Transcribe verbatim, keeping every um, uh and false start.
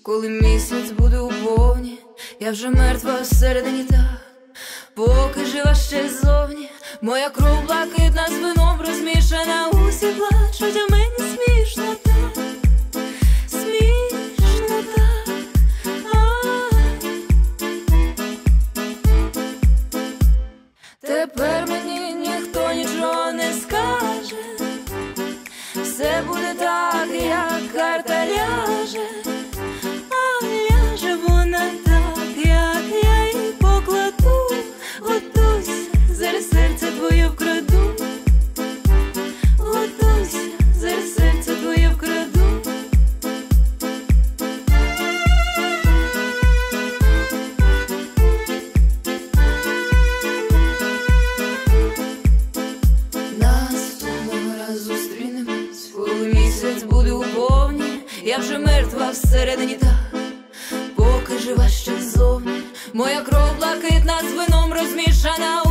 Коли місяць буде у повні, я вже мертва всередині так. Поки жива ще ззовні, моя кров блакитна з вином розмішана. Усі плачуть, а мені смішно так, смішно так. А-а-а. Тепер мені ніхто нічого не скаже. Все буде так, як карта ляже. А ляже вона так, як я її покладу. Готуйся, зараз серце твоє вкраду. Готуйся, зараз серце твоє вкраду. Наступного разу зустрінемось, коли місяць буде у повні. Я вже мертва всередині так, поки жива ще ззовні. Моя кров блакитна з вином розмішана.